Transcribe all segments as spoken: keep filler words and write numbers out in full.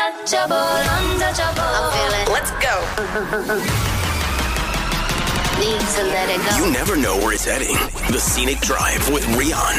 untouchable, untouchable. I'm feeling. Let's go. Need to let it go. You never know where it's heading. The Scenic Drive with Rian.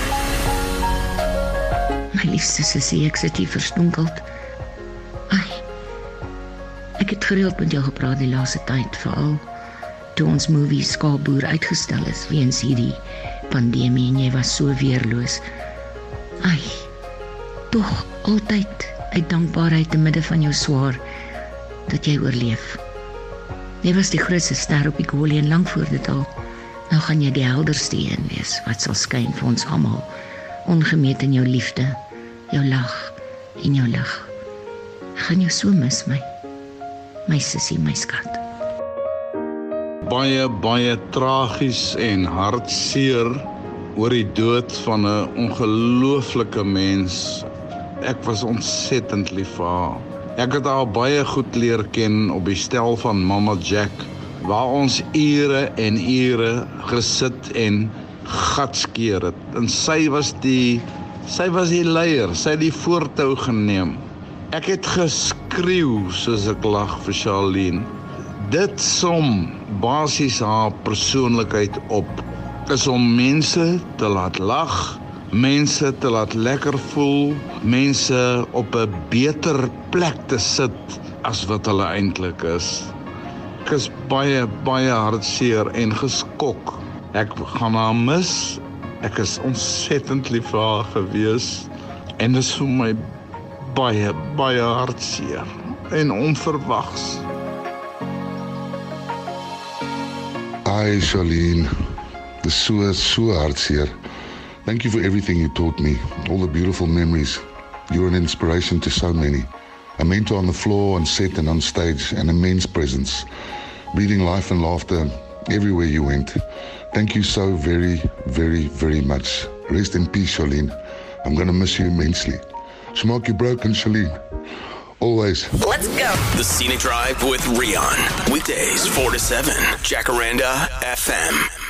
My liefste sussie, ek sit hier verstonkeld. Ai, ek het gereeld met jou gepraat die laaste tyd, veral toe ons movie Skaapboer uitgestel is weens hierdie pandemie en jy was so weerloos. Ai, tog altyd uit dankbaarheid te midde van jou swaar dat jy oorleef. Jy was die grootste ster op die Goli en lang voor dit al. Nou gaan jy die helderste een wees wat sal skyn vir ons almal, ongemeet in jou liefde, jou lag en jou lig. Ek gaan jou so mis, my, my sussie, my skat. Baie, baie tragies en hartseer oor die dood van 'n ongelooflike mens. Ek was ontsettend lief vir haar. Ek het haar baie goed leer ken op die stel van Mama Jack, waar ons ure en ure gesit en gatskeer het. En sy was die sy was die leier, sy het die voortou geneem. Ek het geskreeu soos ek lag vir Charlene. Dit som basies haar persoonlikheid op, is om mense te laat lag, mense te laat lekker voel, mense op 'n beter plek te sit as wat hulle eintlik is. Ek is baie, baie hartseer en geskok. Ek gaan haar mis. Ek is ontsettend lief vir haar gewees. En dit is vir my baie, baie hartseer en onverwags. Hi, Charlene. Dis so, so hartseer. Thank you for everything you taught me, all the beautiful memories. You're an inspiration to so many. A mentor on the floor, on set and on stage, an immense presence, breathing life and laughter everywhere you went. Thank you so very, very, very much. Rest in peace, Charlene. I'm going to miss you immensely. Smaak you broken, Charlene. Always. Let's go. The Scenic Drive with Rian. Weekdays four to seven. Jacaranda F M.